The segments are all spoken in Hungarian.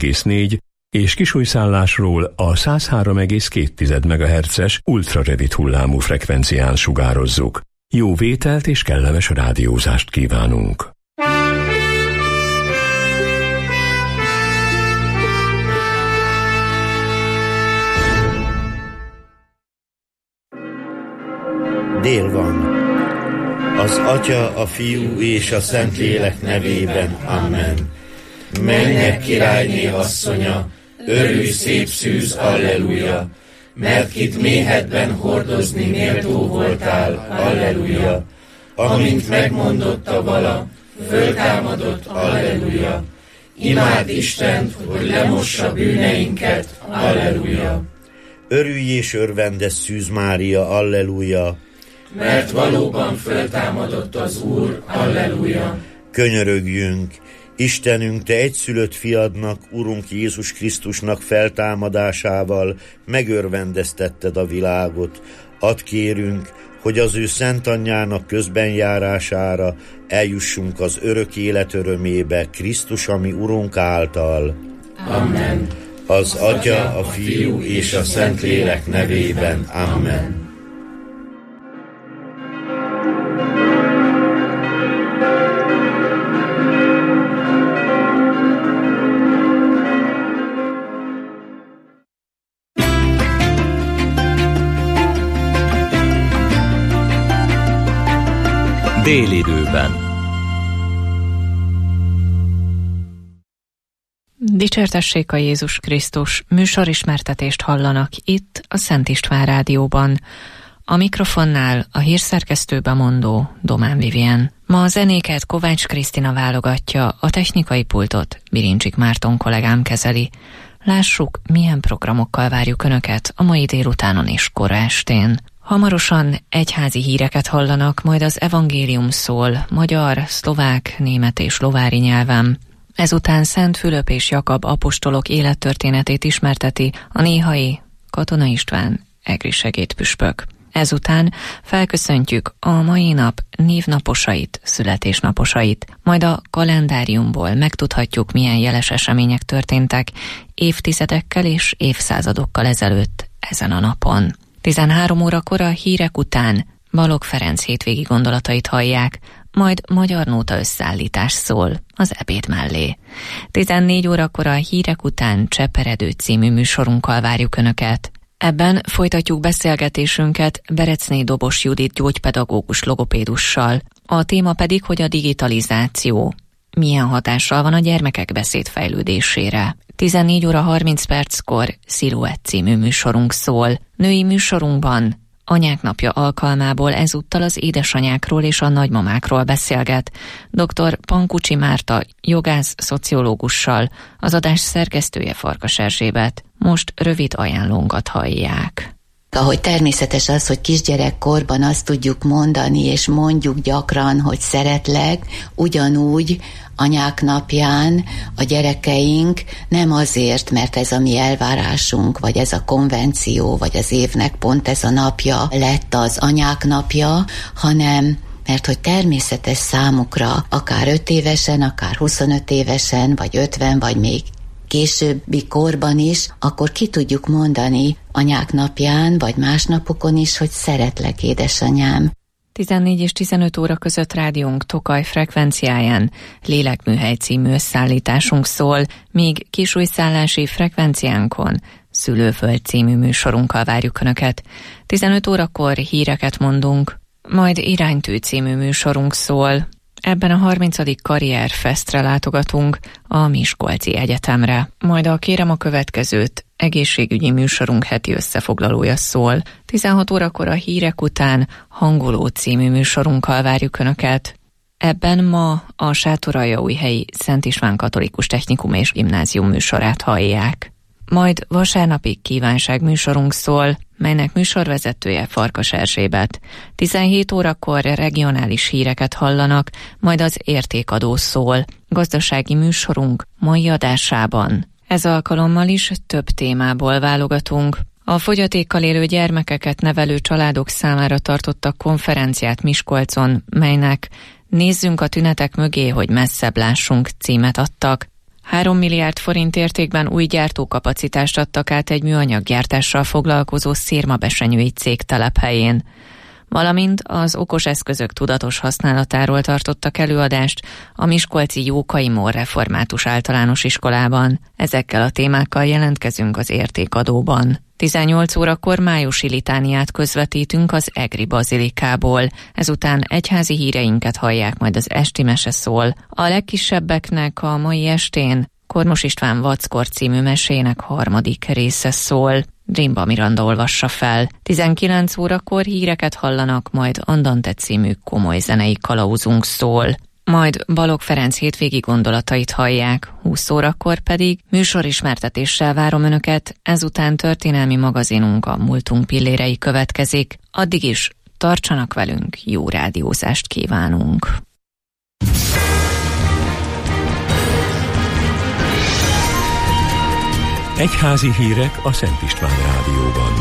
Kész 4 és Kisújszállásról a 103,2 MHz-es ultrarövid hullámú frekvencián sugározzuk. Jó vételt és kellemes rádiózást kívánunk! Dél van. Az Atya, a Fiú és a Szentlélek nevében. Amen. Mennyek királyné asszonya, örülj szép szűz, alleluja, mert kit méhedben hordozni méltó voltál, alleluja. Amint megmondotta vala, föltámadott, alleluja. Imád Istent, hogy lemossa bűneinket, alleluja. Örülj és örvendes Szűz Mária, alleluja. Mert valóban föltámadott az Úr, alleluja. Könyörögjünk, Istenünk, Te egyszülött fiadnak, Urunk Jézus Krisztusnak feltámadásával megörvendeztetted a világot. Add kérünk, hogy az ő szent anyjának közbenjárására eljussunk az örök élet örömébe, Krisztus, ami Urunk által. Amen. Az Atya, a Fiú és a Szentlélek nevében. Amen. Délidőben. Dicsértessék a Jézus Krisztus, műsorismertetést hallanak itt a Szent István Rádióban. A mikrofonnál a hírszerkesztőbemondó Domán Vivien. Ma a zenéket Kovács Krisztina válogatja, a technikai pultot Birincsik Márton kollégám kezeli. Lássuk, milyen programokkal várjuk Önöket a mai délutánon és kora estén. Hamarosan egyházi híreket hallanak, majd az evangélium szól magyar, szlovák, német és lovári nyelven. Ezután Szent Fülöp és Jakab apostolok élettörténetét ismerteti a néhai Katona István egri segédpüspök. Ezután felköszöntjük a mai nap névnaposait, születésnaposait, majd a kalendáriumból megtudhatjuk, milyen jeles események történtek évtizedekkel és évszázadokkal ezelőtt ezen a napon. 13 órakor a hírek után Balogh Ferenc hétvégi gondolatait hallják, majd magyar nóta összeállítás szól az ebéd mellé. 14 órakor a hírek után Cseperedő című műsorunkkal várjuk Önöket. Ebben folytatjuk beszélgetésünket Berecné Dobos Judit gyógypedagógus logopédussal. A téma pedig, hogy a digitalizáció milyen hatással van a gyermekek beszédfejlődésére. 14 óra 30 perckor Sziluett című műsorunk szól. Női műsorunkban Anyák napja alkalmából ezúttal az édesanyákról és a nagymamákról beszélget dr. Pankucsi Márta jogász szociológussal, az adás szerkesztője Farkas Erzsébet. Most rövid ajánlónkat hallják. Ahogy természetes az, hogy kisgyerekkorban azt tudjuk mondani, és mondjuk gyakran, hogy szeretlek, ugyanúgy anyák napján a gyerekeink nem azért, mert ez a mi elvárásunk, vagy ez a konvenció, vagy az évnek pont ez a napja lett az anyák napja, hanem mert hogy természetes számukra, akár 5 évesen, akár 25 évesen, vagy 50, vagy még későbbi korban is, akkor ki tudjuk mondani anyák napján, vagy más napokon is, hogy szeretlek, édesanyám. 14 és 15 óra között rádiónk Tokaj frekvenciáján Lélekműhely című összeállításunk szól, míg Kisújszállási frekvenciánkon Szülőföld című műsorunkkal várjuk Önöket. 15 órakor híreket mondunk, majd Iránytű című műsorunk szól. Ebben a 30. karrierfestre látogatunk a Miskolci Egyetemre. Majd a Kérem a következőt egészségügyi műsorunk heti összefoglalója szól. 16 órakor a hírek után Hangoló című műsorunkkal várjuk Önöket. Ebben ma a Sátoraljaújhelyi Szent István Katolikus Technikum és Gimnázium műsorát hallják. Majd vasárnapi kívánság műsorunk szól, melynek műsorvezetője Farkas Erzsébet. 17 órakor regionális híreket hallanak, majd az értékadó szól. Gazdasági műsorunk mai adásában. Ez alkalommal is több témából válogatunk. A fogyatékkal élő gyermekeket nevelő családok számára tartottak konferenciát Miskolcon, melynek Nézzünk a tünetek mögé, hogy messzebb lássunk címet adtak. 3 milliárd forint értékben új gyártókapacitást adtak át egy műanyaggyártással foglalkozó szirmabesenyői cég telephelyén, valamint az okos eszközök tudatos használatáról tartottak előadást a miskolci Jókai Mór Református Általános Iskolában. Ezekkel a témákkal jelentkezünk az Értékadóban. 18 órakor májusi litániát közvetítünk az Egri Bazilikából. Ezután egyházi híreinket hallják, majd az esti mese szól. A legkisebbeknek a mai estén Kormos István Vackor című mesének 3. része szól. Drimba Miranda olvassa fel. 19 órakor híreket hallanak, majd Andante című komoly zenei kalauzunk szól. Majd Balogh Ferenc hétvégi gondolatait hallják, 20 órakor pedig műsorismertetéssel várom Önöket, ezután történelmi magazinunk, a Múltunk pillérei következik. Addig is tartsanak velünk, jó rádiózást kívánunk! Egyházi hírek a Szent István Rádióban.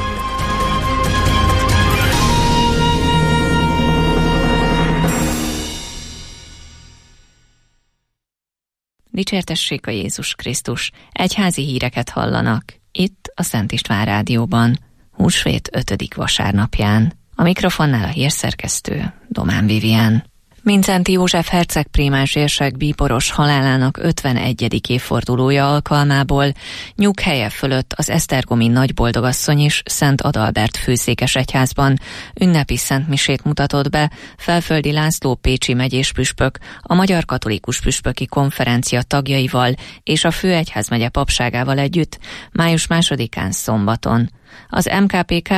Dicsértessék a Jézus Krisztus! Egyházi híreket hallanak itt a Szent István Rádióban, húsvét 5. vasárnapján. A mikrofonnál a hírszerkesztő Domán Vivien. Mindszenty József hercegprímás érsek bíboros halálának 51. évfordulója alkalmából nyughelye fölött az esztergomi Nagyboldogasszony és Szent Adalbert főszékes egyházban ünnepi szentmisét mutatott be Felföldi László pécsi megyés püspök, a Magyar Katolikus Püspöki Konferencia tagjaival és a főegyházmegye papságával együtt május 2-án szombaton. Az MKPK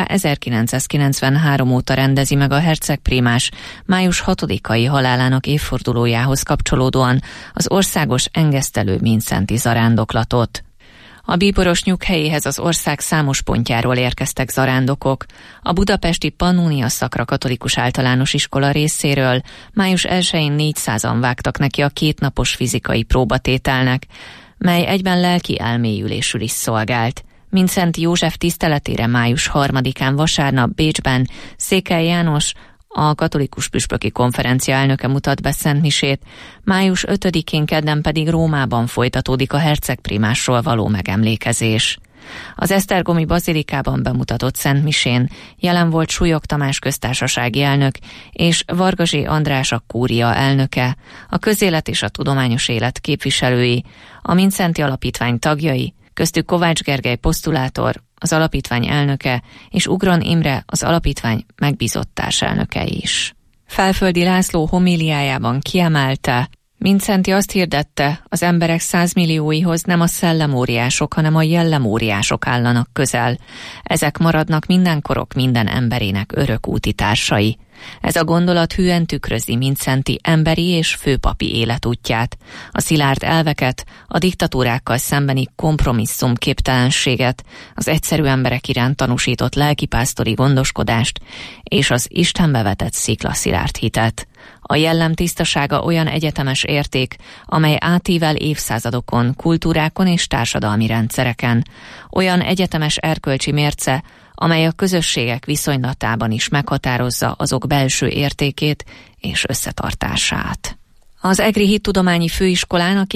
1993 óta rendezi meg a hercegprímás május 6-ai halálának évfordulójához kapcsolódóan az országos engesztelő mindszenty zarándoklatot. A bíboros nyughelyéhez az ország számos pontjáról érkeztek zarándokok. A budapesti Pannónia Szakra Katolikus Általános Iskola részéről május 1-én 400-an vágtak neki a 2 napos fizikai próbatételnek, mely egyben lelki elmélyülésül is szolgált. Mindszenty József tiszteletére május 3-án vasárnap Bécsben Székely János, a Katolikus Püspöki Konferencia elnöke mutat be szentmisét, május 5-én kedden pedig Rómában folytatódik a hercegprímásról való megemlékezés. Az esztergomi bazilikában bemutatott szentmisén jelen volt Súlyog Tamás köztársasági elnök és Vargazsé András a kúria elnöke, a közélet és a tudományos élet képviselői, a Mindszenty Alapítvány tagjai, köztük Kovács Gergely posztulátor, az alapítvány elnöke, és Ugron Imre, az alapítvány megbízott társelnöke is. Felföldi László homíliájában kiemelte, Mindszenty azt hirdette, az emberek 100 millióihoz nem a szellemóriások, hanem a jellemóriások állanak közel. Ezek maradnak minden korok minden emberének örök úti társai. Ez a gondolat hűen tükrözi Mindszenty emberi és főpapi életútját, a szilárd elveket, a diktatúrákkal szembeni kompromisszumképtelenséget, az egyszerű emberek iránt tanúsított lelkipásztori gondoskodást és az Istenbe vetett sziklaszilárd hitet. A jellem tisztasága olyan egyetemes érték, amely átível évszázadokon, kultúrákon és társadalmi rendszereken. Olyan egyetemes erkölcsi mérce, amely a közösségek viszonylatában is meghatározza azok belső értékét és összetartását. Az Egri Hittudományi Főiskolán a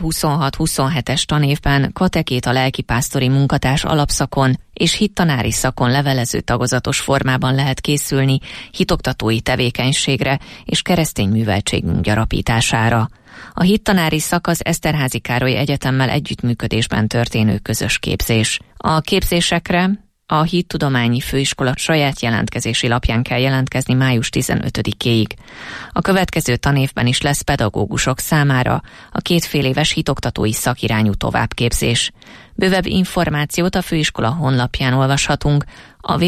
2026-27-es tanévben katekéta lelkipásztori munkatárs alapszakon és hittanári szakon levelező tagozatos formában lehet készülni hitoktatói tevékenységre és keresztény műveltségünk gyarapítására. A hittanári szak az Eszterházy Károly Egyetemmel együttműködésben történő közös képzés. A képzésekre a Hittudományi Főiskola saját jelentkezési lapján kell jelentkezni május 15-éig. A következő tanévben is lesz pedagógusok számára a 2 féléves hitoktatói szakirányú továbbképzés. Bővebb információt a főiskola honlapján olvashatunk a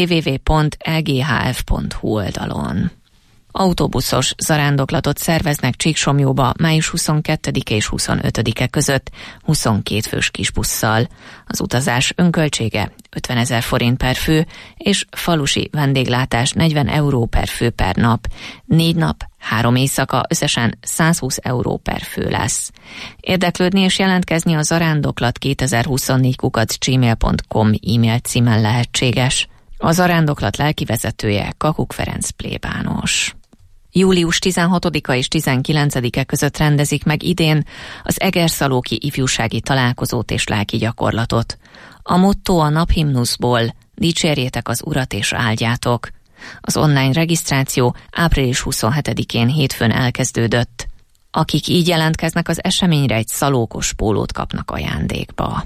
www.lghf.hu oldalon. Autóbuszos zarándoklatot szerveznek Csíksomlyóba május 22-e és 25-e között 22 fős kisbusszal. Az utazás önköltsége 50 000 forint per fő, és falusi vendéglátás 40 euró per fő per nap. 4 nap, 3 éjszaka összesen 120 euró per fő lesz. Érdeklődni és jelentkezni a zarándoklat2024@gmail.com e-mail címen lehetséges. A zarándoklat lelkivezetője Kakuk Ferenc plébános. Július 16-a és 19-e között rendezik meg idén az Egerszalóki ifjúsági találkozót és lelki gyakorlatot. A motto a naphimnuszból: dicsérjétek az Urat és áldjátok. Az online regisztráció április 27-én hétfőn elkezdődött. Akik így jelentkeznek az eseményre, egy szalókos pólót kapnak ajándékba.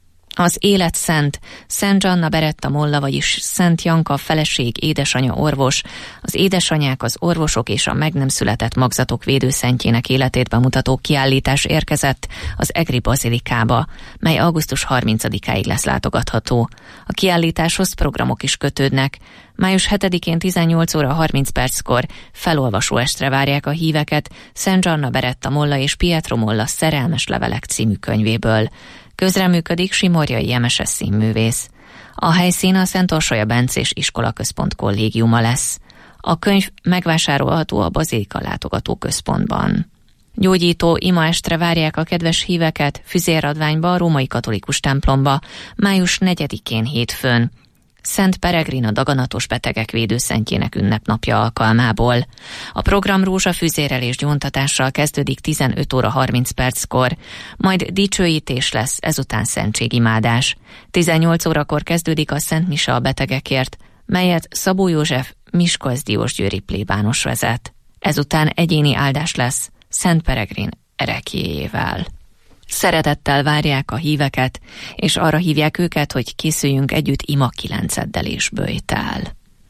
Az élet szent, Szent Zsanna Beretta Molla, vagyis Szent Janka feleség, édesanya orvos, az édesanyák, az orvosok és a meg nem született magzatok védőszentjének életét bemutató kiállítás érkezett az egri bazilikába, mely augusztus 30-áig lesz látogatható. A kiállításhoz programok is kötődnek. Május 7-én 18 óra 30 perckor felolvasó estre várják a híveket Szent Zsanna Beretta Molla és Pietro Molla Szerelmes levelek című könyvéből. Közreműködik Simorjai Jemeses színművész. A helyszín a Szent Orsolya Bencés Iskolaközpont kollégiuma lesz. A könyv megvásárolható a Bazilika látogatóközpontban. Gyógyító imaestre várják a kedves híveket füzéradványba a római katolikus templomba május 4-én hétfőn, Szent Peregrin a daganatos betegek védőszentjének ünnepnapja alkalmából. A program rózsafűzérrel és gyóntatással kezdődik 15 óra 30 perckor, majd dicsőítés lesz, ezután szentségimádás. 18 órakor kezdődik a Szent Mise a betegekért, melyet Szabó József Miskolc diósgyőri plébános vezet. Ezután egyéni áldás lesz Szent Peregrin ereklyéjével. Szeretettel várják a híveket, és arra hívják őket, hogy készüljünk együtt ima 9-eddel és böjtel.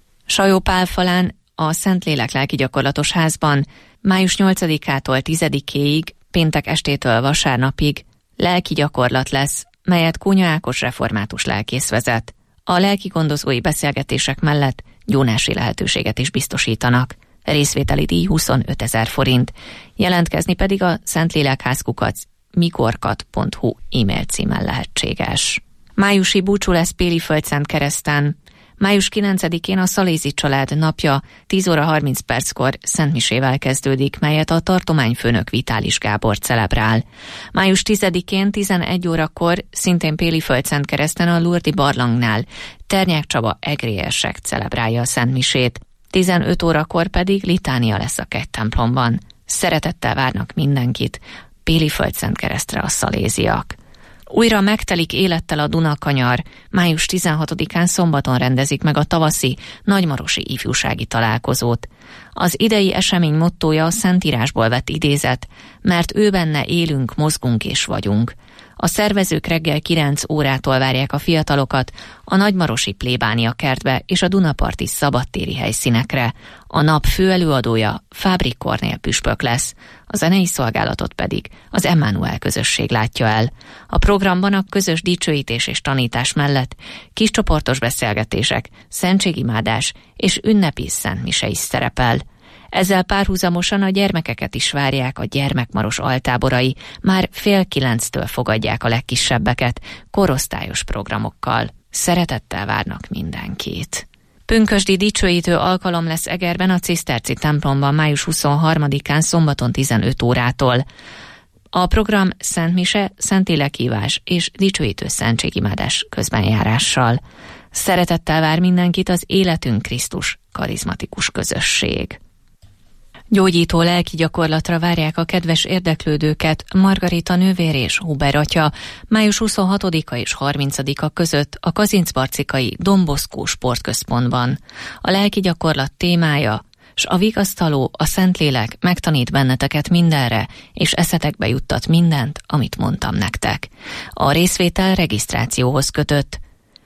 Sajópálfalán a Szentlélek lelkigyakorlatos házban május 8-ától 10-éig, péntek estétől vasárnapig lelkigyakorlat lesz, melyet Kónya Ákos református lelkész vezet. A lelkigondozói beszélgetések mellett gyónási lehetőséget is biztosítanak. Részvételi díj 25 000 forint, jelentkezni pedig a Szentlélekház-kukac mikorkat.hu e-mail címen lehetséges. Májusi búcsú lesz Péliföldszentkereszten. Május 9-én a Szalézi család napja 10 óra 30 perckor szentmisével kezdődik, melyet a tartományfőnök Vitális Gábor celebrál. Május 10-én 11 órakor szintén Péliföldszentkereszten a Lurdi barlangnál Ternyák Csaba egrérsek celebrálja a szentmisét. 15 órakor pedig litánia lesz a kegytemplomban. Szeretettel várnak mindenkit Péliföldszentkeresztre a szaléziak. Újra megtelik élettel a Dunakanyar. Május 16-án szombaton rendezik meg a tavaszi nagymarosi ifjúsági találkozót. Az idei esemény mottója a Szentírásból vett idézet, mert ő benne élünk, mozgunk és vagyunk. A szervezők reggel 9 órától várják a fiatalokat a nagymarosi plébánia kertbe és a Dunaparti szabadtéri helyszínekre. A nap főelőadója Fábrik Kornél püspök lesz, a zenei szolgálatot pedig az Emmanuel közösség látja el. A programban a közös dicsőítés és tanítás mellett kiscsoportos beszélgetések, szentségimádás és ünnepi szentmise is szerepel. Ezzel párhuzamosan a gyermekeket is várják a gyermekmaros altáborai, már 8:30-től fogadják a legkisebbeket korosztályos programokkal. Szeretettel várnak mindenkit. Pünkösdi dicsőítő alkalom lesz Egerben a Ciszterci templomban május 23-án szombaton 15 órától. A program szentmise, szentélekívás és dicsőítő szentségimádás közbenjárással. Szeretettel vár mindenkit az Életünk Krisztus karizmatikus közösség. Gyógyító lelki gyakorlatra várják a kedves érdeklődőket Margarita nővér és Huber atya május 26-a és 30-a között a Kazincbarcikai Don Bosco sportközpontban. A lelki gyakorlat témája: s a vigasztaló, a Szentlélek megtanít benneteket mindenre, és eszetekbe juttat mindent, amit mondtam nektek. A részvétel regisztrációhoz kötött.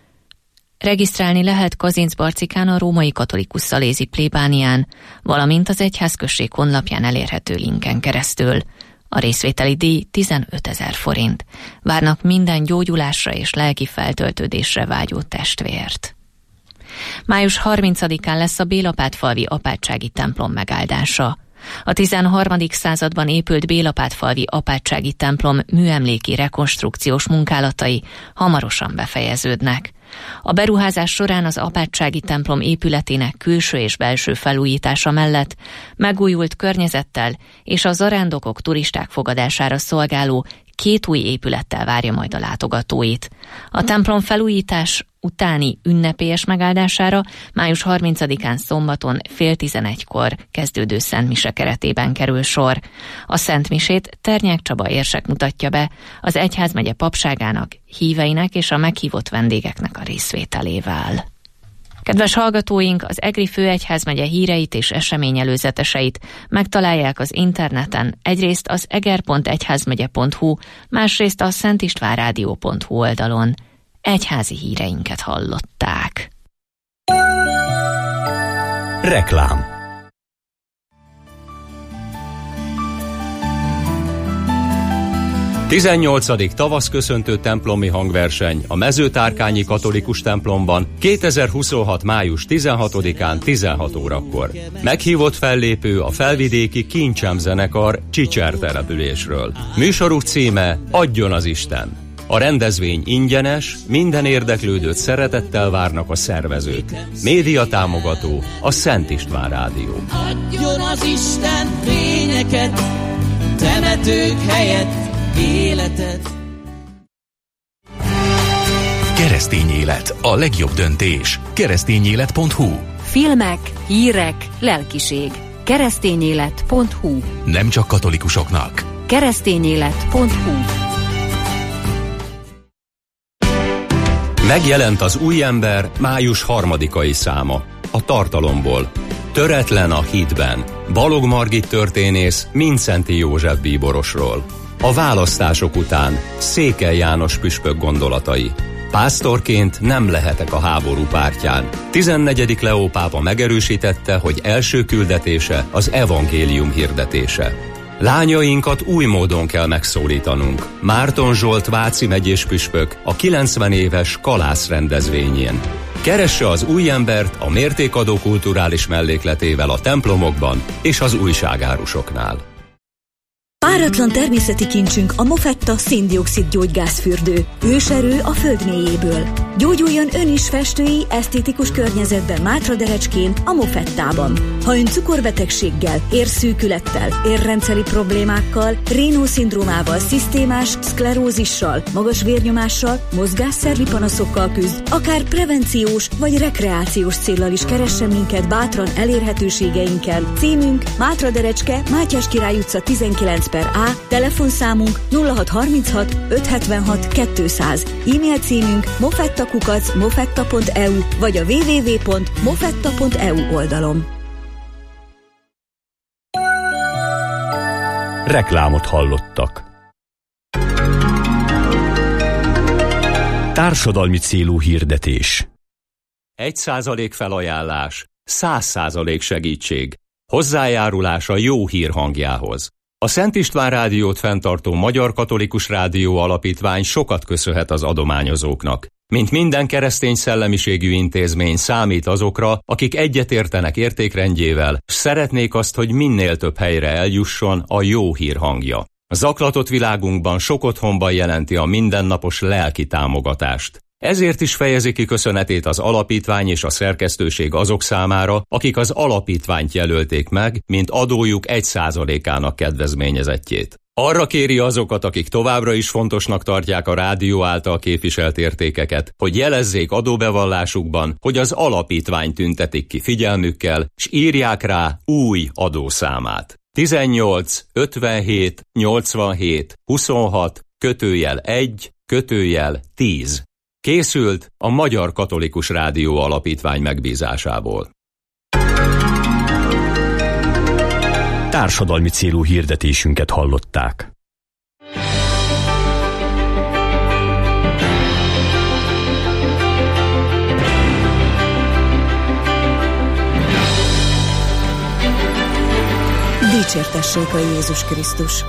Regisztrálni lehet Kazincbarcikán a római katolikus szalézi plébánián, valamint az egyházközség honlapján elérhető linken keresztül. A részvételi díj 15 000 forint. Várnak minden gyógyulásra és lelki feltöltődésre vágyó testvért. Május 30-án lesz a Bélapátfalvi apátsági templom megáldása. A 13. században épült Bélapátfalvi apátsági templom műemléki rekonstrukciós munkálatai hamarosan befejeződnek. A beruházás során az apátsági templom épületének külső és belső felújítása mellett megújult környezettel és a zarándokok, turisták fogadására szolgáló 2 új épülettel várja majd a látogatóit. A templom felújítás utáni ünnepélyes megáldására május 30-án szombaton 10:30-kor kezdődő szentmise keretében kerül sor. A szentmisét Ternyák Csaba érsek mutatja be az egyházmegye papságának, híveinek és a meghívott vendégeknek a részvételével. Kedves hallgatóink, az Egri főegyházmegye híreit és eseményelőzeteseit megtalálják az interneten, egyrészt az eger.egyházmegye.hu, másrészt a szentistvánradio.hu oldalon. Egyházi híreinket hallották. Reklám. A 18. tavaszköszöntő templomi hangverseny a Mezőtárkányi katolikus templomban 2026. május 16-án 16 órakor. Meghívott fellépő a felvidéki Kincsem zenekar Csicser településről. Műsoruk címe Adjon az Isten. A rendezvény ingyenes, minden érdeklődőt szeretettel várnak a szervezők. Média támogató a Szent István Rádió. Adjon az Isten fényeket, temetők helyett életet. Keresztény élet, a legjobb döntés. Keresztényélet.hu. Filmek, hírek, lelkiség. Keresztényélet.hu. Nem csak katolikusoknak. Keresztényélet.hu. Megjelent az új ember május 3-ai száma. A tartalomból. Töretlen a hitben. Balog Margit történész Mindszenty József bíborosról. A választások után Székely János püspök gondolatai. Pásztorként nem lehetek a háború pártján. 14. Leó pápa megerősítette, hogy első küldetése az evangélium hirdetése. Lányainkat új módon kell megszólítanunk. Márton Zsolt váci megyés püspök a 90 éves kalász rendezvényén. Keresse az új embert a mértékadó kulturális mellékletével a templomokban és az újságárusoknál. Páratlan természeti kincsünk a Mofetta szén-dioxid gyógygázfürdő. Őserő a föld mélyéből. Gyógyuljon ön is festői, esztétikus környezetben Mátraderecskén, a Mofettában. Ha ön cukorbetegséggel, érszűkülettel, érrendszeri problémákkal, Raynaud-szindrómával, szisztémás szklerózissal, magas vérnyomással, mozgásszervi panaszokkal küzd, akár prevenciós vagy rekreációs céllal is keressen minket bátran elérhetőségeinkkel. Címünk Mátraderecske, Mátyás Király utca 19/A, telefonszámunk 0636 576 200, e-mail címünk mofetta@mofetta.eu vagy a www.mofetta.eu oldalon. Reklámot hallottak. Társadalmi célú hirdetés. 1% felajánlás, 100% segítség. Hozzájárulás a jó hír hangjához. A Szent István Rádiót fenntartó Magyar Katolikus Rádió Alapítvány sokat köszönhet az adományozóknak. Mint minden keresztény szellemiségű intézmény számít azokra, akik egyetértenek értékrendjével, s szeretnék azt, hogy minél több helyre eljusson a jó hír hangja. A zaklatott világunkban sok otthonban jelenti a mindennapos lelki támogatást. Ezért is fejezi ki köszönetét az alapítvány és a szerkesztőség azok számára, akik az alapítványt jelölték meg, mint adójuk 1%-ának kedvezményezettjét. Arra kéri azokat, akik továbbra is fontosnak tartják a rádió által képviselt értékeket, hogy jelezzék adóbevallásukban, hogy az alapítvány tüntetik ki figyelmükkel, s írják rá új adószámát. 18 57 87 26 /1 /10. Készült a Magyar Katolikus Rádió Alapítvány megbízásából. Társadalmi célú hirdetésünket hallották. Dicsértessék a Jézus Krisztus!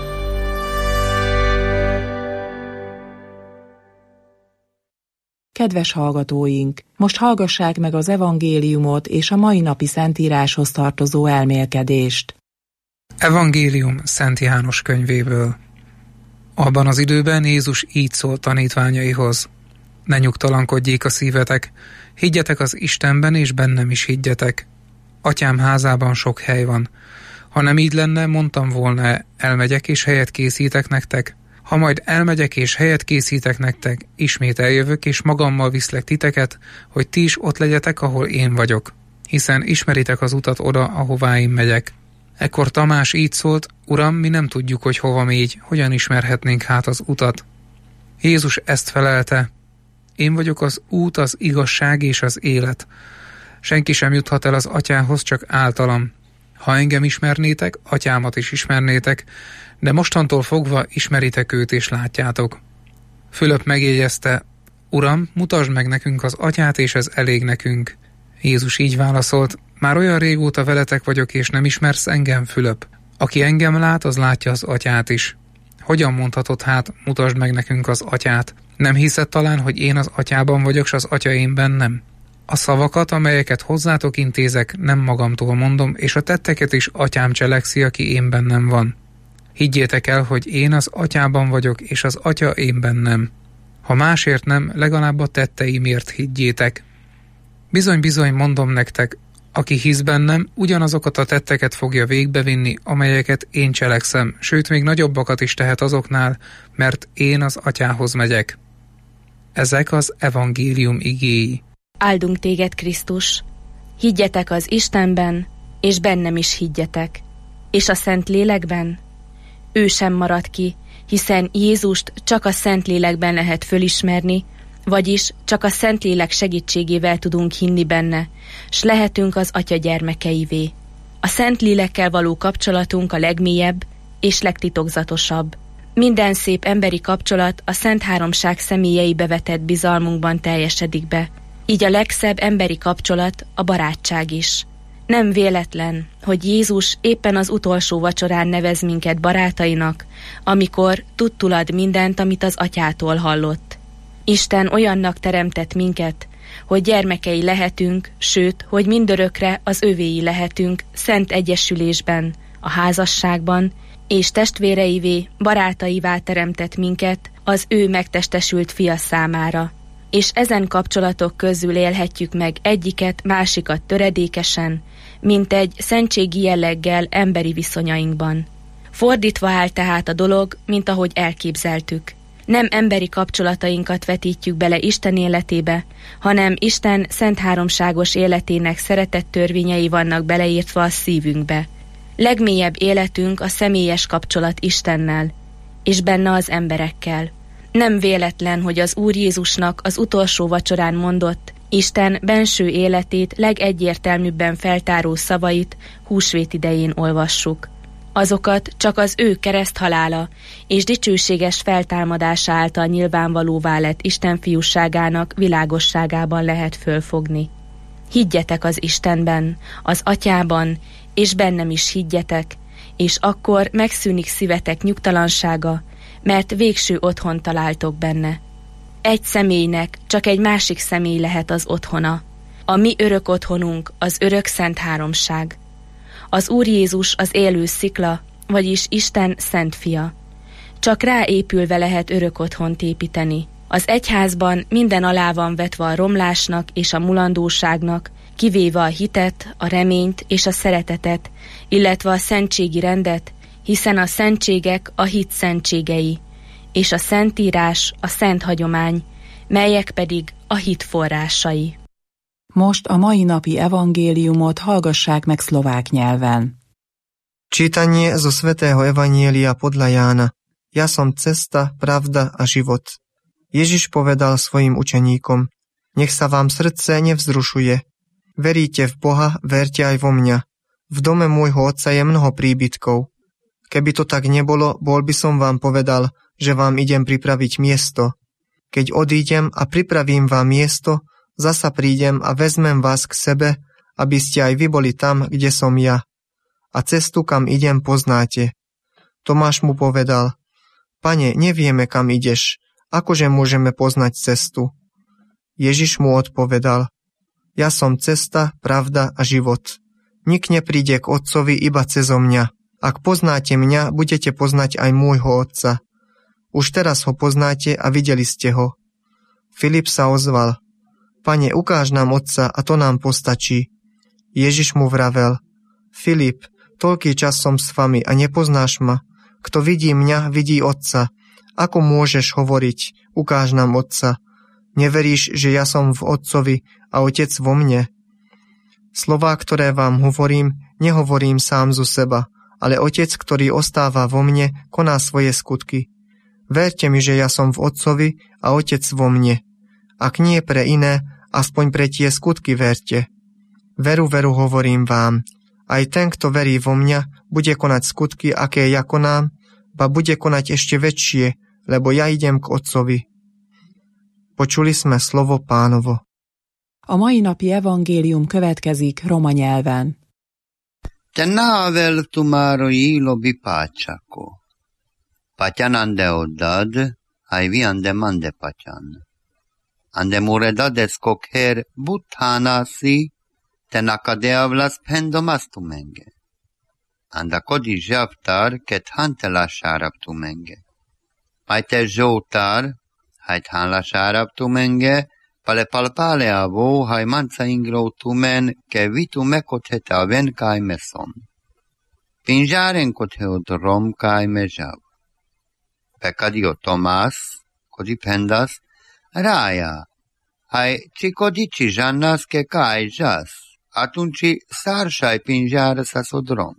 Kedves hallgatóink, most hallgassák meg az evangéliumot és a mai napi szentíráshoz tartozó elmélkedést. Evangélium Szent János könyvéből. Abban az időben Jézus így szólt tanítványaihoz: ne nyugtalankodjék a szívetek, higgyetek az Istenben, és bennem is higgyetek. Atyám házában sok hely van. Ha nem így lenne, mondtam volna, elmegyek és helyet készítek nektek. Ha majd elmegyek és helyet készítek nektek, ismét eljövök, és magammal viszlek titeket, hogy ti is ott legyetek, ahol én vagyok, hiszen ismeritek az utat oda, ahová én megyek. Ekkor Tamás így szólt: Uram, mi nem tudjuk, hogy hova mégy, hogyan ismerhetnénk hát az utat? Jézus ezt felelte: Én vagyok az út, az igazság és az élet. Senki sem juthat el az Atyához, csak általam. Ha engem ismernétek, Atyámat is ismernétek, de mostantól fogva ismeritek őt és látjátok. Fülöp megjegyezte: Uram, mutasd meg nekünk az Atyát, és ez elég nekünk. Jézus így válaszolt: Már olyan régóta veletek vagyok, és nem ismersz engem, Fülöp? Aki engem lát, az látja az Atyát is. Hogyan mondhatod hát, mutasd meg nekünk az Atyát? Nem hiszed talán, hogy én az Atyában vagyok, s az Atya én bennem? A szavakat, amelyeket hozzátok intézek, nem magamtól mondom, és a tetteket is Atyám cselekszi, aki én bennem van. Higgyétek el, hogy én az Atyában vagyok, és az Atya én bennem. Ha másért nem, legalább a tetteimért higgyétek. Bizony-bizony mondom nektek, aki hisz bennem, ugyanazokat a tetteket fogja végbevinni, amelyeket én cselekszem, sőt még nagyobbakat is tehet azoknál, mert én az Atyához megyek. Ezek az evangélium igéi. Áldunk téged, Krisztus! Higgyetek az Istenben, és bennem is higgyetek. És a Szentlélekben? Ő sem marad ki, hiszen Jézust csak a Szentlélekben lehet fölismerni, vagyis csak a Szentlélek segítségével tudunk hinni benne, s lehetünk az Atya gyermekeivé. A Szentlélekkel való kapcsolatunk a legmélyebb és legtitokzatosabb. Minden szép emberi kapcsolat a Szent Háromság személyeibe vetett bizalmunkban teljesedik be. Így a legszebb emberi kapcsolat a barátság is. Nem véletlen, hogy Jézus éppen az utolsó vacsorán nevez minket barátainak, amikor tudtulad mindent, amit az Atyától hallott. Isten olyannak teremtett minket, hogy gyermekei lehetünk, sőt, hogy mindörökre az övéi lehetünk szent egyesülésben, a házasságban, és testvéreivé, barátaivá teremtett minket az ő megtestesült fia számára. És ezen kapcsolatok közül élhetjük meg egyiket, másikat töredékesen, mint egy szentségi jelleggel emberi viszonyainkban. Fordítva áll tehát a dolog, mint ahogy elképzeltük. Nem emberi kapcsolatainkat vetítjük bele Isten életébe, hanem Isten szent háromságos életének szeretett törvényei vannak beleírtva a szívünkbe. Legmélyebb életünk a személyes kapcsolat Istennel, és benne az emberekkel. Nem véletlen, hogy az Úr Jézusnak az utolsó vacsorán mondott, Isten benső életét legegyértelműbben feltáró szavait húsvét idején olvassuk. Azokat csak az ő kereszthalála és dicsőséges feltámadása által nyilvánvalóvá lett Isten fiúságának világosságában lehet fölfogni. Higgyetek az Istenben, az Atyában, és bennem is higgyetek, és akkor megszűnik szívetek nyugtalansága, mert végső otthon találtok benne. Egy személynek csak egy másik személy lehet az otthona. A mi örök otthonunk az örök Szent Háromság. Az Úr Jézus az élő szikla, vagyis Isten szent fia. Csak rá épülve lehet örök otthont építeni. Az egyházban minden alá van vetve a romlásnak és a mulandóságnak, kivéve a hitet, a reményt és a szeretetet, illetve a szentségi rendet, hiszen a szentségek a hit szentségei, és a szentírás a szent hagyomány, melyek pedig a hit forrásai. Most a mai napi evangéliumot hallgassák meg szlovák nyelven. Čítanie zo svätého evanjelia podľa Jána. Ja som cesta, pravda a život. Ježiš povedal svojim učeníkom: Nech sa vám srdce nevzrušuje. Veríte v Boha, verte aj vo mňa. V dome môjho otca je mnoho príbytkov. Keby to tak nebolo, bol by som vám povedal, že vám idem pripraviť miesto. Keď odídem a pripravím vám miesto, zasa prídem a vezmem vás k sebe, aby ste aj vy boli tam, kde som ja. A cestu, kam idem, poznáte. Tomáš mu povedal: Pane, nevieme, kam ideš. Akože môžeme poznať cestu? Ježiš mu odpovedal: Ja som cesta, pravda a život. Nik nepríde k Otcovi iba cezo mňa. Ak poznáte mňa, budete poznať aj môjho Otca. Už teraz ho poznáte a videli ste ho. Filip sa ozval: Pane, ukáž nám Otca a to nám postačí. Ježiš mu vravel: Filip, toľký čas som s vami a nepoznáš ma. Kto vidí mňa, vidí Otca. Ako môžeš hovoriť, ukáž nám Otca? Neveríš, že ja som v Otcovi a Otec vo mne? Slová, ktoré vám hovorím, nehovorím sám zo seba, ale Otec, ktorý ostáva vo mne, koná svoje skutky. Verte mi, že ja som v Otcovi a Otec vo mne. Ak nie pre iné, aspoň pre tie skutky verte. Veru, veru hovorím vám, aj ten, kto verí vo mňa, bude konať skutky, aké ja konám, ba bude konať ešte väčšie, lebo ja idem k Otcovi. Počuli sme slovo Pánovo. A mai napi evangélium következik roma nyelven. Tenavel tumaro ilo bipácsako. Patyan ande oddad, aj vi ande mande patyan. Ande muredades kokher butthanasi, tenakadeavlas pendomastumenge. Anda kodi zsavtar, ket hantelasáraptumenge. Majte zsótar, hajt hanlasáraptumenge, pale palpale avo, haj manca ingroutumen, ke vitu mekothete aven kai mesom. Pinjaren kothe odrom kai mejav. Pekadio Tomás, kodi pendas, rája, haj cikodici žannas ke kai jas, atunci sarsaj pinjar sa sodrom.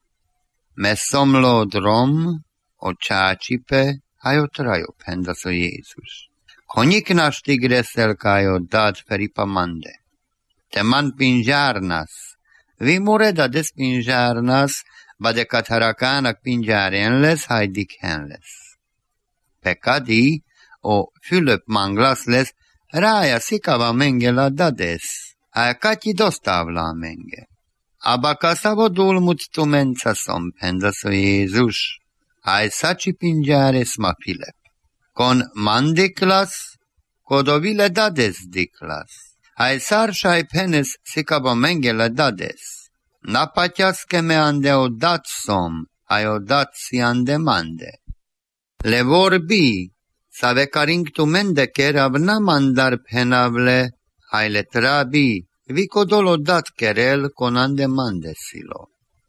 Mesomlo drom, očáčipe, haj otrajo pendas o Jézus. Konik naš tigresel kai oddad feripamande. Teman pinjarnas, vi mureda des pinjarnas, bade katarakának pinjárenles, haj dikhenles. Pekadi, o Fülöp manglas les, rája szikava mengela dades, a kati dostavla menge. Abakaszavo dulmut tumenca pendas o Jézus, a saci pinjáres ma Fülöp. Kon mandiklas, kodovile dades diklas, a sarsaj penes szikava mengela dades. Napatjaske me ande odat som, a odat si ande mande. Le vorbi, sa vekaring tu mende kerav na mandar penavle, hai le trabi, vicodolo dat kerel con ande mande silo.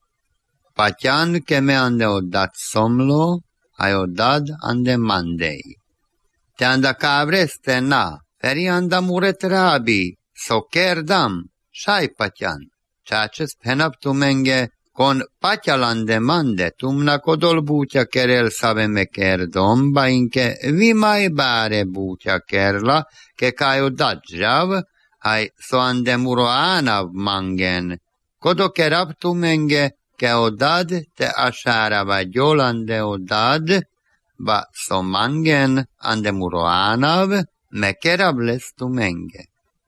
Patyan ke me ande odat somlo, hai odad ande mandei. Te anda cavreste na, feri anda muret rabi, so kerdam, shai patyan, chaches penav tu menge, con patjalande mande tumna kodol bútja kerel saveme kerdom, bainke vimai bare bútja kerla, ke kajo dadžav, haj so ande muro anav mangen, kodo kerab tu menge, ke odad te asára vagy jolande odad, ba so mangen ande muro anav, me kerab lesz tu menge.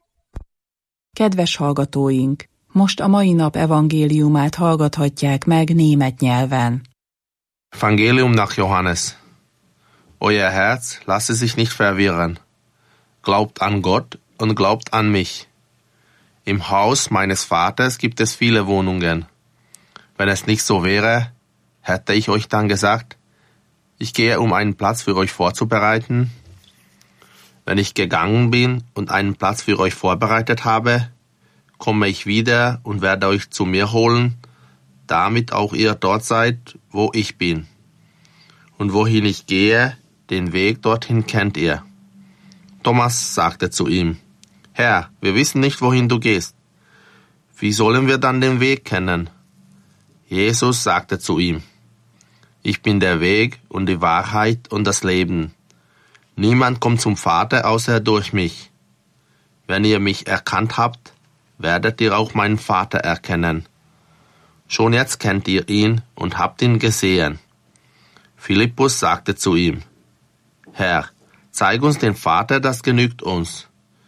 Kedves hallgatóink! Most a mai nap evangéliumát hallgathatják meg német nyelven. Evangelium nach Johannes. Euer Herz lasse sich nicht verwirren. Glaubt an Gott und glaubt an mich. Im Haus meines Vaters gibt es viele Wohnungen. Wenn es nicht so wäre, hätte ich euch dann gesagt, ich gehe, um einen Platz für euch vorzubereiten. Wenn ich gegangen bin und einen Platz für euch vorbereitet habe, komme ich wieder und werde euch zu mir holen, damit auch ihr dort seid, wo ich bin. Und wohin ich gehe, den Weg dorthin kennt ihr. Thomas sagte zu ihm, Herr, wir wissen nicht, wohin du gehst. Wie sollen wir dann den Weg kennen? Jesus sagte zu ihm, ich bin der Weg und die Wahrheit und das Leben. Niemand kommt zum Vater außer durch mich. Wenn ihr mich erkannt habt, werdet ihr auch meinen Vater erkennen. Schon jetzt kennt ihr ihn und habt ihn gesehen. Philippus sagte zu ihm, Herr, zeig uns den Vater, das genügt uns.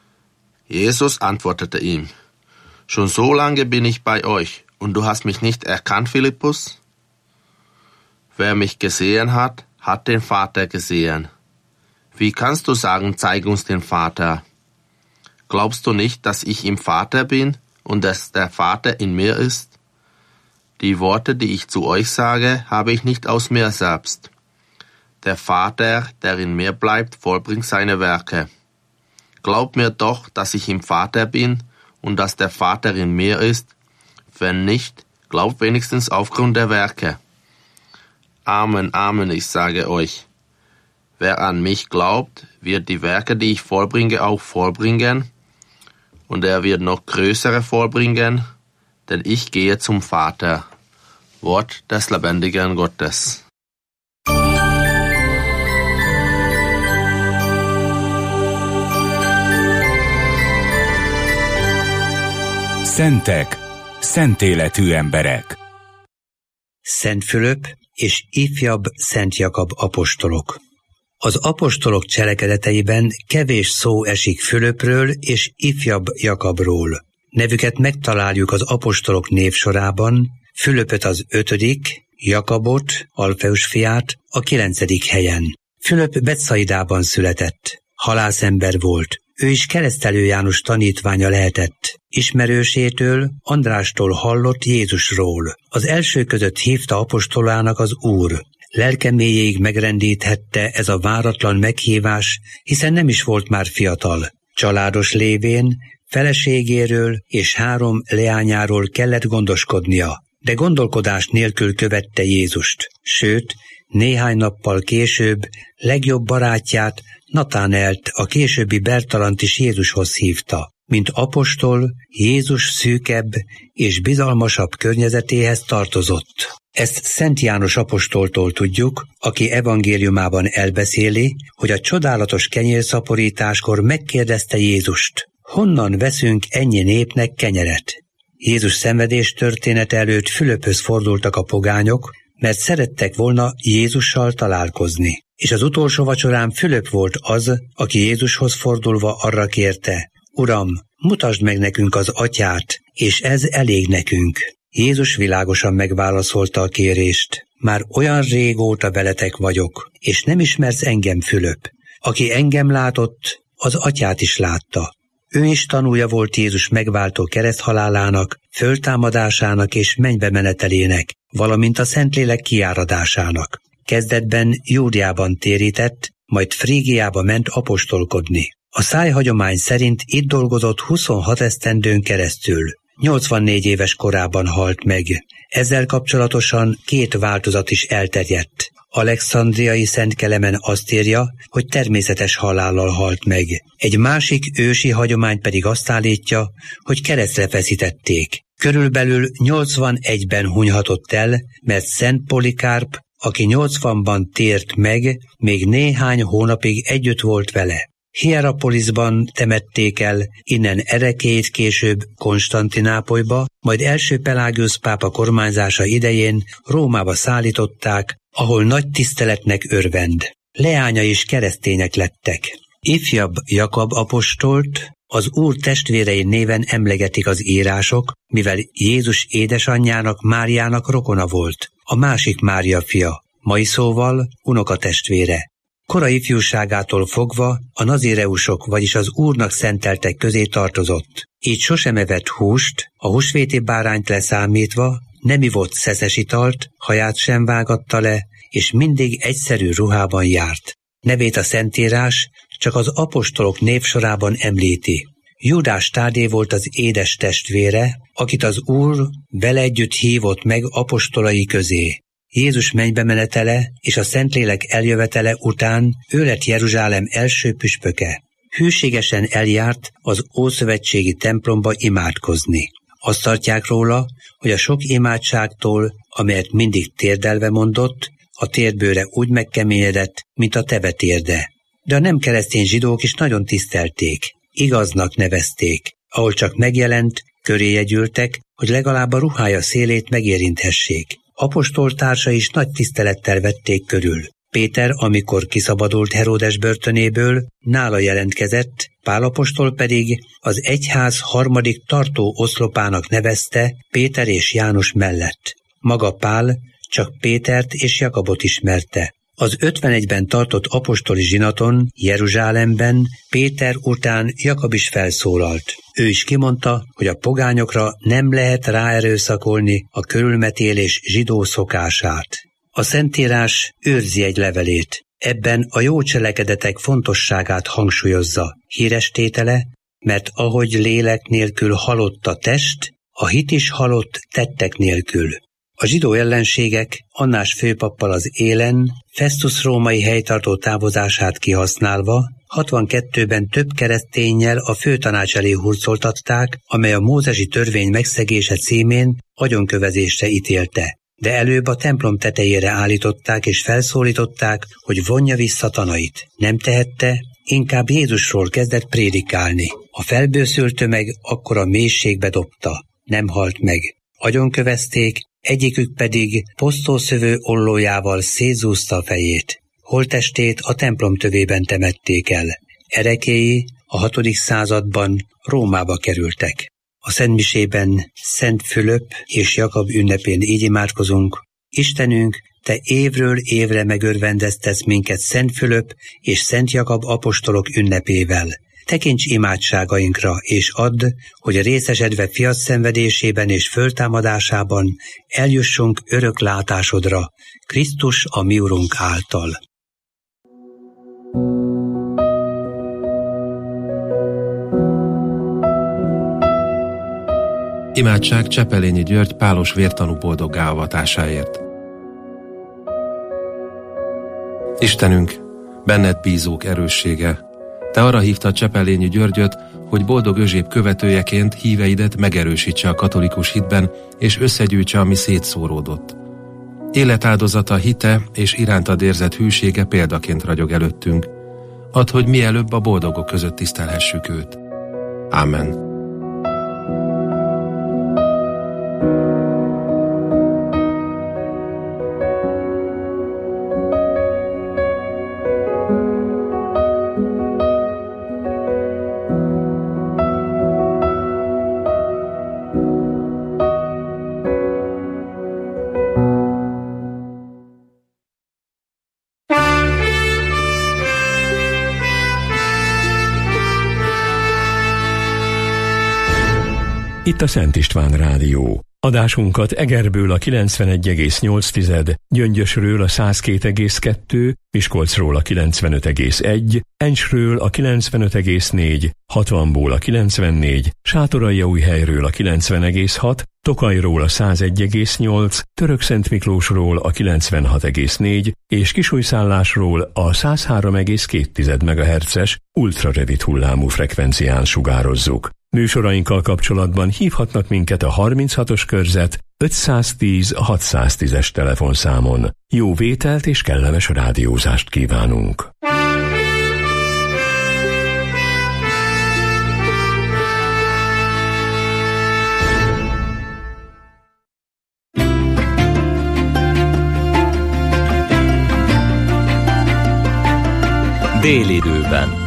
Jesus antwortete ihm, schon so lange bin ich bei euch, und du hast mich nicht erkannt, Philippus? Wer mich gesehen hat, hat den Vater gesehen. Wie kannst du sagen, zeig uns den Vater? Glaubst du nicht, dass ich im Vater bin und dass der Vater in mir ist? Die Worte, die ich zu euch sage, habe ich nicht aus mir selbst. Der Vater, der in mir bleibt, vollbringt seine Werke. Glaubt mir doch, dass ich im Vater bin und dass der Vater in mir ist. Wenn nicht, glaubt wenigstens aufgrund der Werke. Amen, Amen, ich sage euch. Wer an mich glaubt, wird die Werke, die ich vollbringe, auch vollbringen, und er wird noch größere vollbringen, denn ich gehe zum Vater. Wort des lebendigen Gottes. Szentek, szent életű emberek. Szent Fülöp és ifjabb Szent Jakab apostolok. Az apostolok cselekedeteiben kevés szó esik Fülöpről és ifjabb Jakabról. Nevüket megtaláljuk az apostolok névsorában, Fülöpöt az 5., Jakabot, Alfeus fiát a 9. helyen. Fülöp Betszaidában született. Halászember volt. Ő is Keresztelő János tanítványa lehetett. Ismerősétől, Andrástól hallott Jézusról. Az első között hívta apostolának az Úr. Lelke mélyéig megrendíthette ez a váratlan meghívás, hiszen nem is volt már fiatal. Családos lévén, feleségéről és 3 leányáról kellett gondoskodnia, de gondolkodás nélkül követte Jézust. Sőt, néhány nappal később legjobb barátját, Natánaelt, a későbbi Bertalant is Jézushoz hívta. Mint apostol, Jézus szűkebb és bizalmasabb környezetéhez tartozott. Ezt Szent János apostoltól tudjuk, aki evangéliumában elbeszéli, hogy a csodálatos kenyérszaporításkor megkérdezte Jézust, honnan veszünk ennyi népnek kenyeret? Jézus szenvedés története előtt Fülöphöz fordultak a pogányok, mert szerettek volna Jézussal találkozni. És az utolsó vacsorán Fülöp volt az, aki Jézushoz fordulva arra kérte, Uram, mutasd meg nekünk az Atyát, és ez elég nekünk. Jézus világosan megválaszolta a kérést. Már olyan régóta veletek vagyok, és nem ismersz engem, Fülöp. Aki engem látott, az Atyát is látta. Ő is tanúja volt Jézus megváltó kereszthalálának, föltámadásának és mennybe menetelének, valamint a Szentlélek kiáradásának. Kezdetben Júdeában térített, majd Frígiába ment apostolkodni. A szájhagyomány szerint itt dolgozott 26 esztendőn keresztül. 84 éves korában halt meg. Ezzel kapcsolatosan 2 változat is elterjedt. Alexandriai Szent Kelemen azt írja, hogy természetes halállal halt meg. Egy másik ősi hagyomány pedig azt állítja, hogy keresztre feszítették. Körülbelül 81-ben hunyhatott el, mert Szent Polikárp, aki 80-ban tért meg, még néhány hónapig együtt volt vele. Hierapolisban temették el, innen erekét később Konstantinápolyba, majd első Pelágiusz pápa kormányzása idején Rómába szállították, ahol nagy tiszteletnek örvend. Leányai is keresztények lettek. Ifjabb Jakab apostolt az Úr testvérei néven emlegetik az írások, mivel Jézus édesanyjának, Máriának rokona volt, a másik Mária fia, mai szóval unokatestvére. Korai ifjúságától fogva a nazireusok, vagyis az Úrnak szenteltek közé tartozott. Így sosem evett húst, a húsvéti bárányt leszámítva, nem ivott szeszes italt, haját sem vágatta le, és mindig egyszerű ruhában járt. Nevét a Szentírás csak az apostolok névsorában említi. Júdás Tádé volt az édes testvére, akit az Úr vele együtt hívott meg apostolai közé. Jézus mennybe menetele és a Szentlélek eljövetele után ő lett Jeruzsálem első püspöke. Hűségesen eljárt az ószövetségi templomba imádkozni. Azt tartják róla, hogy a sok imádságtól, amelyet mindig térdelve mondott, a térdbőre úgy megkeményedett, mint a teve térde. De a nem keresztény zsidók is nagyon tisztelték, igaznak nevezték. Ahol csak megjelent, köréje gyűltek, hogy legalább a ruhája szélét megérinthessék. Apostoltársai is nagy tisztelettel vették körül. Péter, amikor kiszabadult Heródes börtönéből, nála jelentkezett, Pál apostol pedig az egyház 3. tartó oszlopának nevezte Péter és János mellett. Maga Pál csak Pétert és Jakabot ismerte. Az 51-ben tartott apostoli zsinaton, Jeruzsálemben Péter után Jakab is felszólalt. Ő is kimondta, hogy a pogányokra nem lehet ráerőszakolni a körülmetélés zsidó szokását. A Szentírás őrzi egy levelét. Ebben a jó cselekedetek fontosságát hangsúlyozza. Híres tétele, mert ahogy lélek nélkül halott a test, a hit is halott tettek nélkül. A zsidó ellenségek Annás főpappal az élen, Festus római helytartó távozását kihasználva 62-ben több kereszténnyel a főtanács elé hurcoltatták, amely a mózesi törvény megszegése címén agyonkövezésre ítélte. De előbb a templom tetejére állították és felszólították, hogy vonja vissza tanait. Nem tehette, inkább Jézusról kezdett prédikálni. A felbőszült tömeg akkor a mélységbe dobta. Nem halt meg. Agyonkövezték, egyikük pedig posztószövő ollójával szétzúzta a fejét. Holttestét a templom tövében temették el. Erekéi a 6. században Rómába kerültek. A szentmisében Szent Fülöp és Jakab ünnepén így imádkozunk: Istenünk, Te évről évre megörvendeztetsz minket Szent Fülöp és Szent Jakab apostolok ünnepével. Tekints imádságainkra, és add, hogy részesedve fiat szenvedésében és föltámadásában eljussunk örök látásodra, Krisztus a mi Urunk által. Imádság Csepelényi György pálos vértanú boldoggá avatásáért. Istenünk, benned bízók erőssége, Te arra hívtad Csepelényi Györgyöt, hogy boldog özséb követőjeként híveidet megerősítse a katolikus hitben, és összegyűjtse, ami szétszóródott. Életáldozata, hite és irántad érzett hűsége példaként ragyog előttünk. Add, hogy mielőbb a boldogok között tisztelhessük őt. Ámen. Itt a Szent István Rádió. Adásunkat Egerből a 91,8, Gyöngyösről a 102,2, Miskolcról a 95,1, Encsről a 95,4, Hatvanból a 94, Sátoraljaújhelyről a 90,6, Tokajról a 101,8, Törökszentmiklósról a 96,4 és Kisújszállásról a 103,2 MHz-es ultrarövid hullámú frekvencián sugározzuk. Műsorainkkal kapcsolatban hívhatnak minket a 36-os körzet 510 610-es telefonszámon. Jó vételt és kellemes rádiózást kívánunk! Délidőben.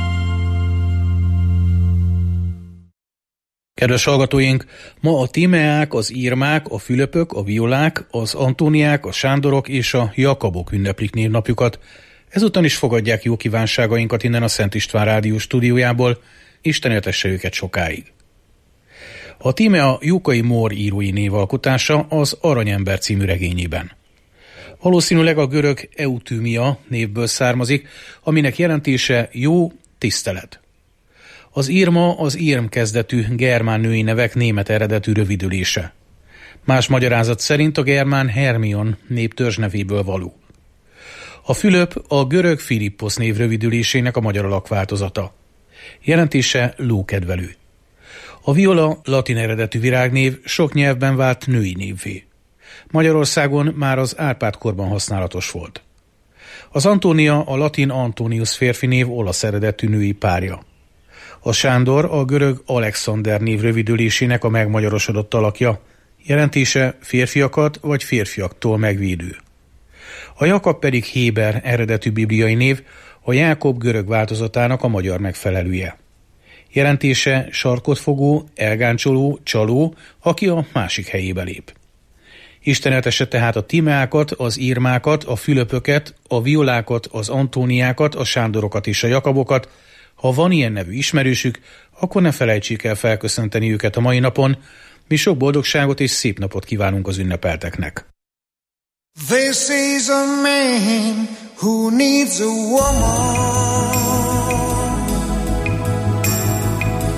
Kedves hallgatóink, ma a Tímeák, az Irmák, a Fülöpök, a Violák, az Antóniák, a Sándorok és a Jakabok ünneplik névnapjukat. Ezúttal is fogadják jó kívánságainkat innen a Szent István Rádió stúdiójából, Isten éltesse őket sokáig. A Tímea Jukai Mór írói névalkotása az Aranyember című regényében. Valószínűleg a görög eutymia névből származik, aminek jelentése jó, tisztelet. Az Irma az Irm kezdetű germán női nevek német eredetű rövidülése. Más magyarázat szerint a germán Hermion nép törzsnevéből való. A Fülöp a görög Philippos név rövidülésének a magyar alakváltozata. Jelentése lókedvelő. A Viola latin eredetű virágnév sok nyelvben vált női névvé. Magyarországon már az Árpád-korban használatos volt. Az Antónia a latin Antonius férfi név olasz eredetű női párja. A Sándor a görög Alexander név rövidülésének a megmagyarosodott alakja, jelentése férfiakat vagy férfiaktól megvédő. A Jakab pedig Héber eredetű bibliai név, a Jákob görög változatának a magyar megfelelője. Jelentése sarkotfogó, elgáncsoló, csaló, aki a másik helyébe lép. Isten eltesse tehát a Tímeákat, az Irmákat, a Fülöpöket, a Violákat, az Antóniákat, a Sándorokat és a Jakabokat. Ha van ilyen nevű ismerősük, akkor ne felejtsék el felköszönteni őket a mai napon. Mi sok boldogságot és szép napot kívánunk az ünnepelteknek. This is a man who needs a woman.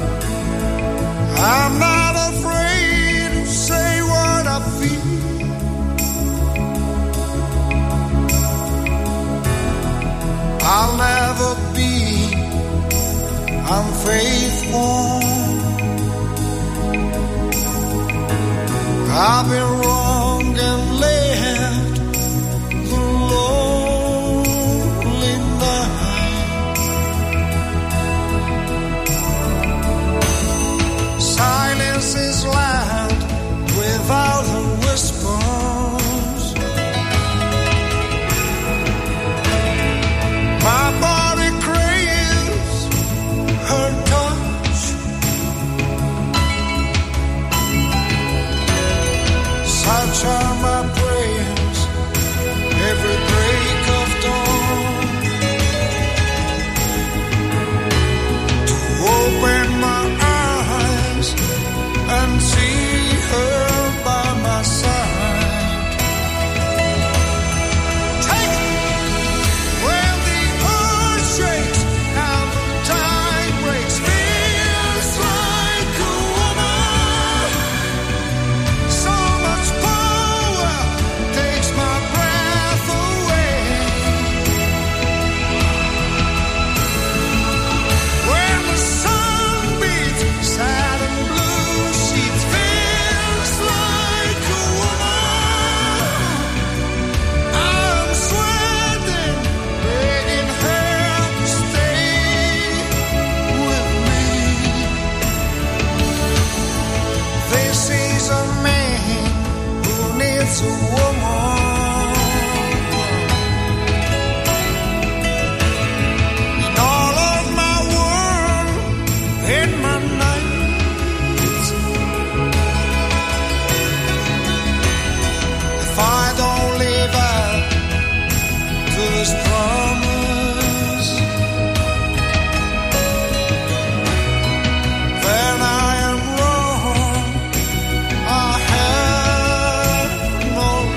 I'm not afraid to say what I feel. I'm faithful. I've been wrong and led the lonely night. Silence is loud without a whispers. My body craves her touch. Such are my prayers every break of dawn, to open my eyes and see her by my side. Take when the earth shakes and the tide breaks, feels like a woman. So much power takes my breath away. When the sun beats sad and blue, she feels like a woman. I'm sweating, begging her to stay with me. This is a man who needs a woman. In all of my world, in my nights, if I don't live up to this promise, then I am wrong. I have no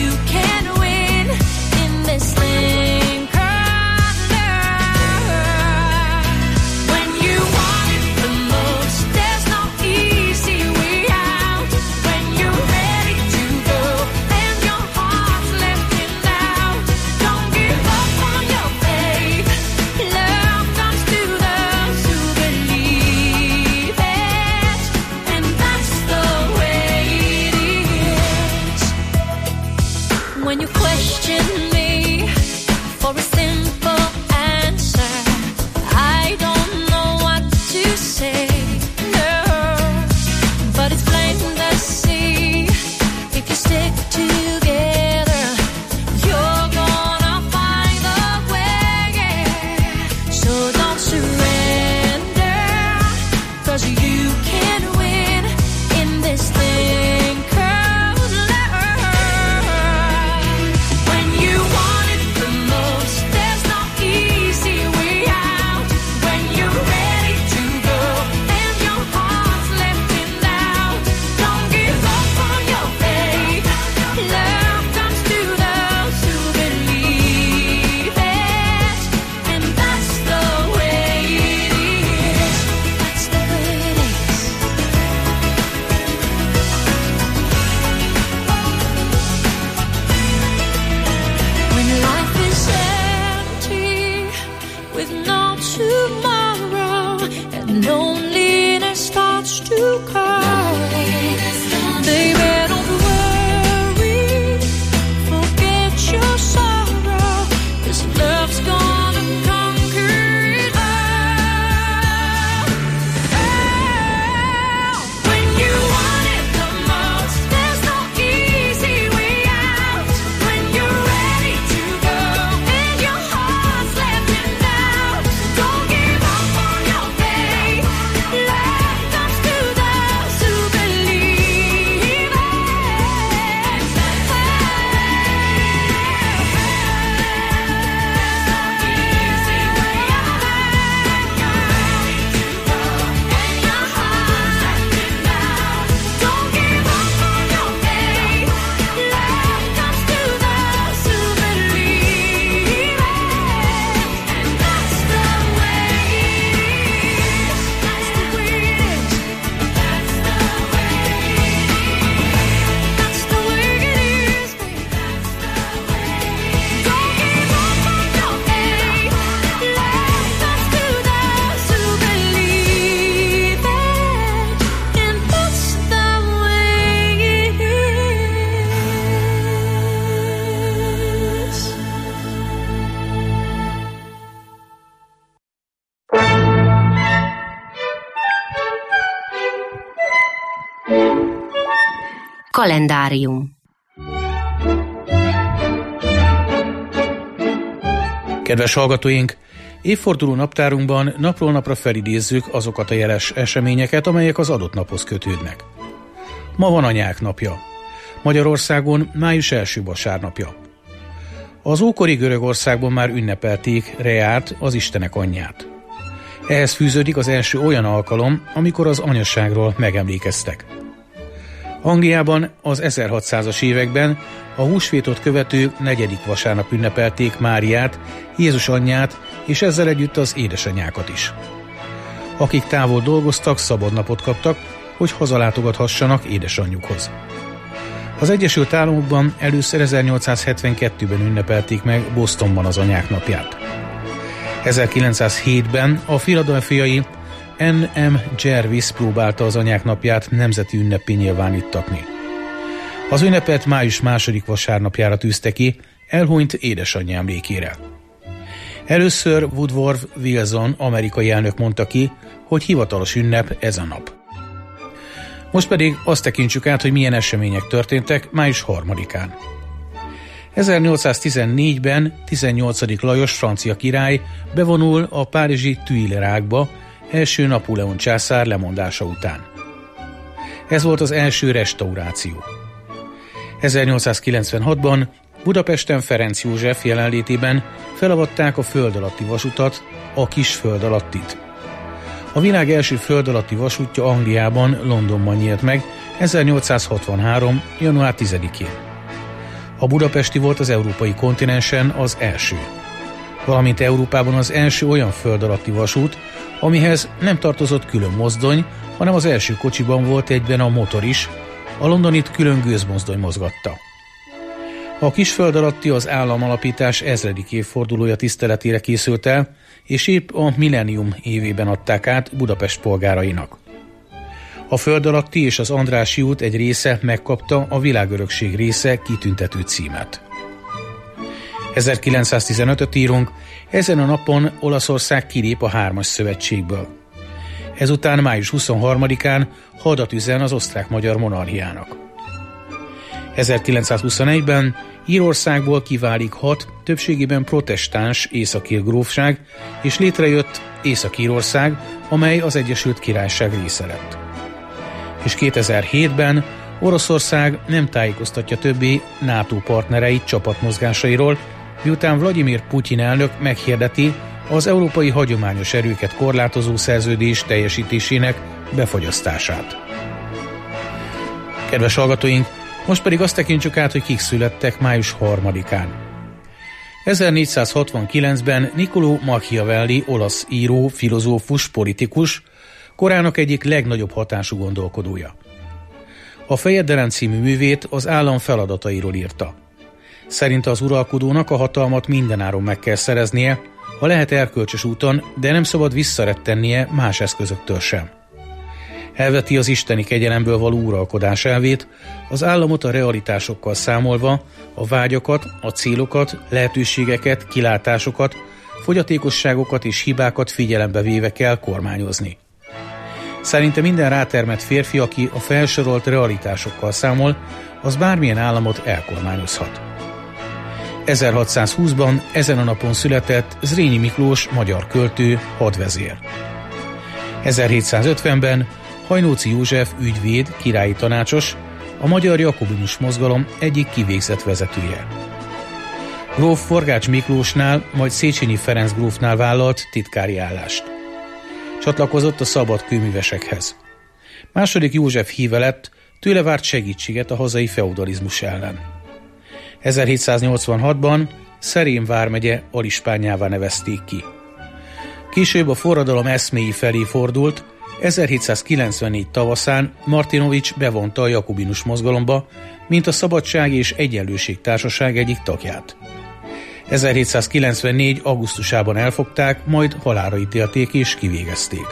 Kalendárium. Kedves hallgatóink, évforduló naptárunkban napról napra felidézzük azokat a jeles eseményeket, amelyek az adott naphoz kötődnek. Ma van Anyák napja. Magyarországon május első vasárnapja. Az ókori Görögországban már ünnepelték Reát, az Istenek anyját. Ehhez fűződik az első olyan alkalom, amikor az anyaságról megemlékeztek. Angliában az 1600-as években a húsvétot követő 4. vasárnap ünnepelték Máriát, Jézus anyját, és ezzel együtt az édesanyjákat is. Akik távol dolgoztak, szabad napot kaptak, hogy hazalátogathassanak édesanyjukhoz. Az Egyesült Államokban először 1872-ben ünnepelték meg Bostonban az Anyák napját. 1907-ben a philadelphiai N.M. Jervis próbálta az Anyák napját nemzeti ünnepé nyilváníttatni. Az ünnepet május 2. vasárnapjára tűzte ki, elhunyt édesanyja emlékére. Először Woodrow Wilson amerikai elnök mondta ki, hogy hivatalos ünnep ez a nap. Most pedig azt tekintsük át, hogy milyen események történtek május 3-án. 1814-ben 18. Lajos francia király bevonul a párizsi Tuilerákba, első Napóleon császár lemondása után. Ez volt az első restauráció. 1896-ban Budapesten Ferenc József jelenlétében felavatták a föld alatti vasutat, a kis föld alattit. A világ első föld alatti vasútja Angliában, Londonban nyílt meg 1863. január 10-én. A budapesti volt az európai kontinensen az első. Valamint Európában az első olyan föld alatti vasút, amihez nem tartozott külön mozdony, hanem az első kocsiban volt egyben a motor is, a londonit külön gőzmozdony mozgatta. A kisföld alatti az államalapítás 1000. évfordulója tiszteletére készült el, és épp a millennium évében adták át Budapest polgárainak. A föld alatti és az Andrássy út egy része megkapta a világörökség része kitüntető címet. 1915-öt írunk, ezen a napon Olaszország kilép a 3-as szövetségből. Ezután május 23-án hadat üzen az osztrák-magyar monarchiának. 1921-ben Írországból kiválik 6, többségében protestáns északír grófság, és létrejött Észak-Írország, amely az Egyesült Királyság része lett. És 2007-ben Oroszország nem tájékoztatja többé NATO partnereit csapatmozgásairól, miután Vladimir Putyin elnök meghirdeti az európai hagyományos erőket korlátozó szerződés teljesítésének befagyasztását. Kedves hallgatóink, most pedig azt tekintsük át, hogy kik születtek május 3-án. 1469-ben Niccolò Machiavelli, olasz író, filozófus, politikus, korának egyik legnagyobb hatású gondolkodója. A Fejedelem című művét az állam feladatairól írta. Szerinte az uralkodónak a hatalmat mindenáron meg kell szereznie, ha lehet erkölcsös úton, de nem szabad visszarettennie más eszközöktől sem. Elveti az isteni kegyelemből való uralkodás elvét, az államot a realitásokkal számolva, a vágyakat, a célokat, lehetőségeket, kilátásokat, fogyatékosságokat és hibákat figyelembe véve kell kormányozni. Szerinte minden rátermett férfi, aki a felsorolt realitásokkal számol, az bármilyen államot elkormányozhat. 1620-ban ezen a napon született Zrínyi Miklós magyar költő, hadvezér. 1750-ben Hajnóci József ügyvéd, királyi tanácsos, a magyar jakobinus mozgalom egyik kivégzett vezetője. Gróf Forgács Miklósnál, majd Széchenyi Ferenc grófnál vállalt titkári állást. Csatlakozott a szabad kőművesekhez. Második József híve lett, tőle várt segítséget a hazai feudalizmus ellen. 1786-ban Szerém vármegye alispánjává nevezték ki. Később a forradalom eszméi felé fordult, 1794 tavaszán Martinovics bevonta a jakobinus mozgalomba, mint a Szabadság és Egyenlőség Társaság egyik tagját. 1794. augusztusában elfogták, majd halálra ítélték és kivégezték.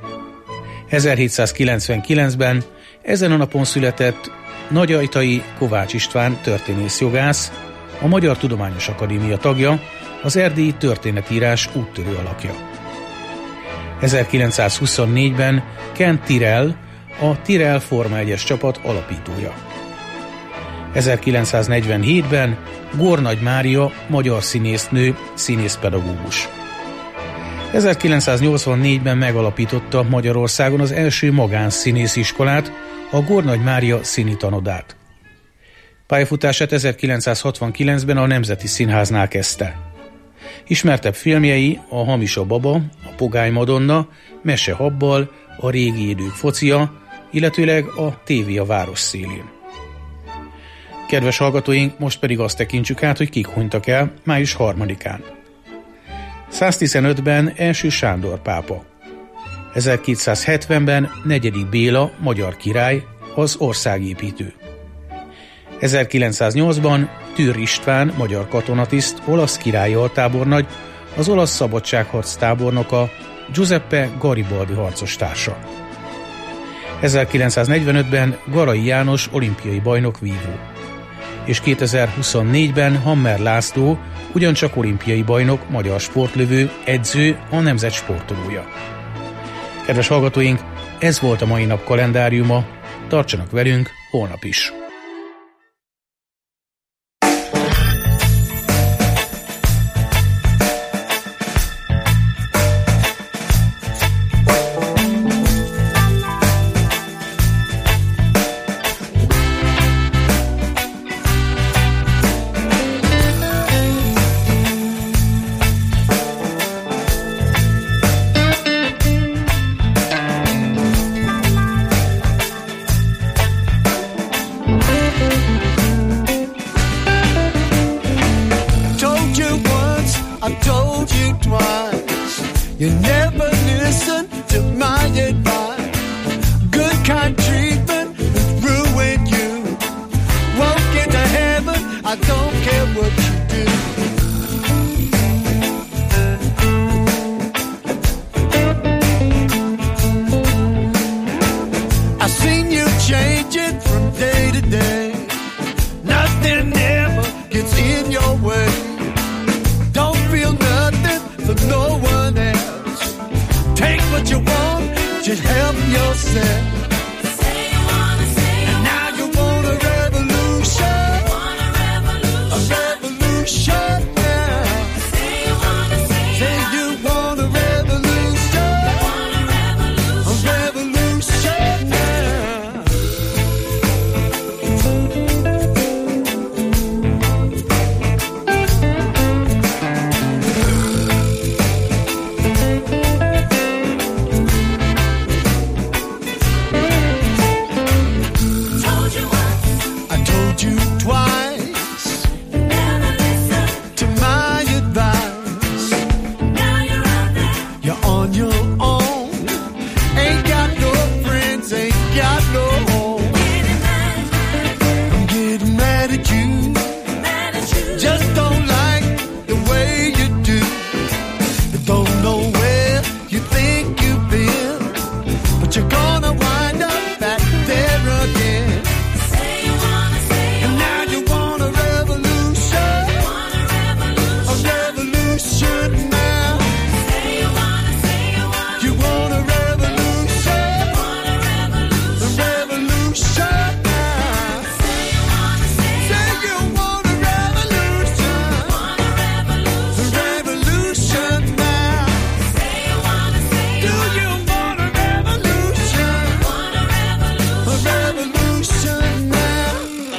1799-ben ezen a napon született Nagyajtai Kovács István történészjogász, a Magyar Tudományos Akadémia tagja, az erdélyi történetírás úttörő alakja. 1924-ben Ken Tyrrell, a Tyrrell Forma 1-es csapat alapítója. 1947-ben Gornagy Mária, magyar színésznő, színészpedagógus. 1984-ben megalapította Magyarországon az első magánszínésziskolát, a Gornagy Mária színitanodát. Pályafutását 1969-ben a Nemzeti Színháznál kezdte. Ismertebb filmjei a Hamis a baba, a Pogány Madonna, Mese Habbal, a Régi idők focia, illetőleg a Tévé a város szélén. Kedves hallgatóink, most pedig azt tekintsük át, hogy kik hunytak el május 3-án. 115-ben első Sándor pápa. 1270-ben 4. Béla, magyar király, az országépítő. 1908-ban Türr István, magyar katonatiszt, olasz királyi altábornagy, az olasz szabadságharc tábornoka, Giuseppe Garibaldi harcostársa. 1945-ben Garai János olimpiai bajnok vívó. És 2024-ben Hammer László, ugyancsak olimpiai bajnok, magyar sportlövő, edző, a nemzet sportolója. Kedves hallgatóink, ez volt a mai nap kalendáriuma, tartsanak velünk holnap is! I told you twice. You never listen to my advice. Good kind treatment ruined you. Won't get to heaven, I don't care what you do. I've seen you changing from day to day. Nothing ever gets in your way. Don't feel nothing for no one else. Take what you want, just help yourself. And now you want a revolution. A revolution now. Say you want a revolution. A revolution now. I told you twice. Never listen to my advice. Now you're out there. You're on your own. Ain't got no friends, ain't got no home. I'm getting mad at you. Just don't like the way you do. You don't know where you think you've been, but you're gonna wind up back there again. And now you want a revolution. A revolution now. You want a revolution. A revolution now. Say you want a revolution. A revolution now. Do you want a revolution? A revolution now.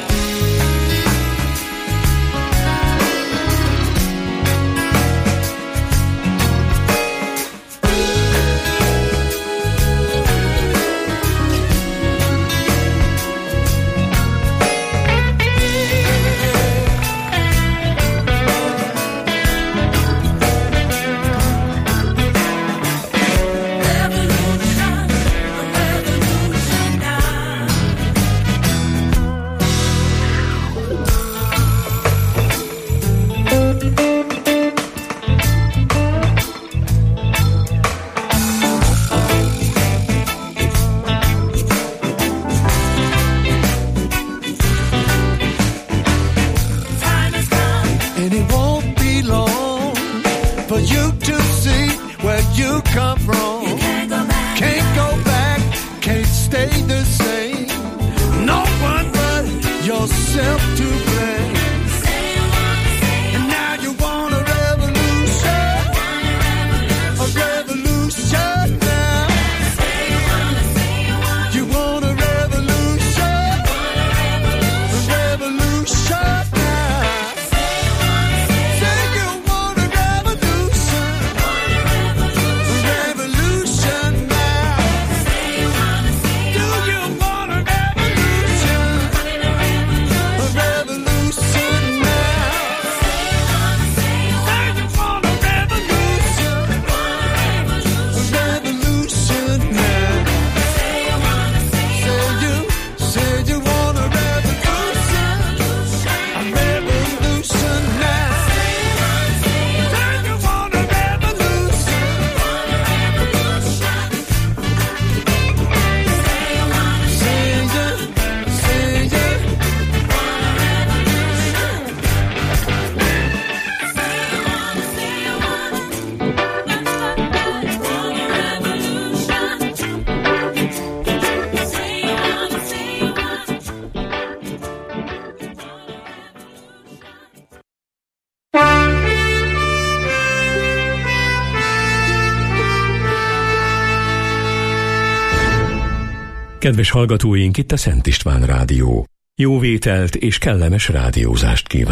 And it won't be long for you to see where you come from. You can't go back, can't stay the same. No one but yourself to blame. And now you want a revolution. A revolution now. You want a revolution. A revolution now. Say you want a revolution. A revolution now. Do you want a revolution? A revolution now. Say you want a revolution. A revolution now. Say you want a revolution. A revolution now. Say you want a revolution. Kedves hallgatóink, itt a Szent István Rádió. Jó vételt és kellemes rádiózást kívánok!